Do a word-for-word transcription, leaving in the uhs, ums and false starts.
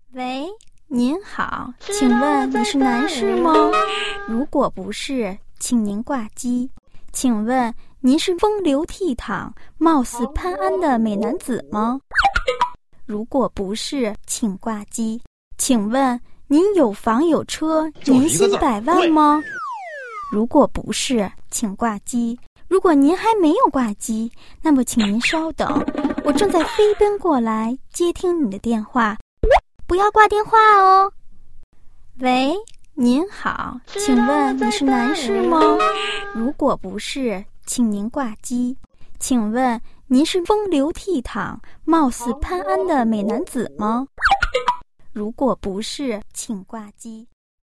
喂，您好，请问你是男士吗？如果不是，请您挂机。请问您是风流倜傥、貌似潘安的美男子吗？如果不是，请挂机。请问您有房有车，年薪百万吗？如果不是，请挂机。如果您还没有挂机，那么请您稍等，我正在飞奔过来接听你的电话，不要挂电话哦。喂，您好，请问你是男士吗？如果不是，请您挂机。请问您是风流倜傥、貌似潘安的美男子吗？如果不是，请挂机。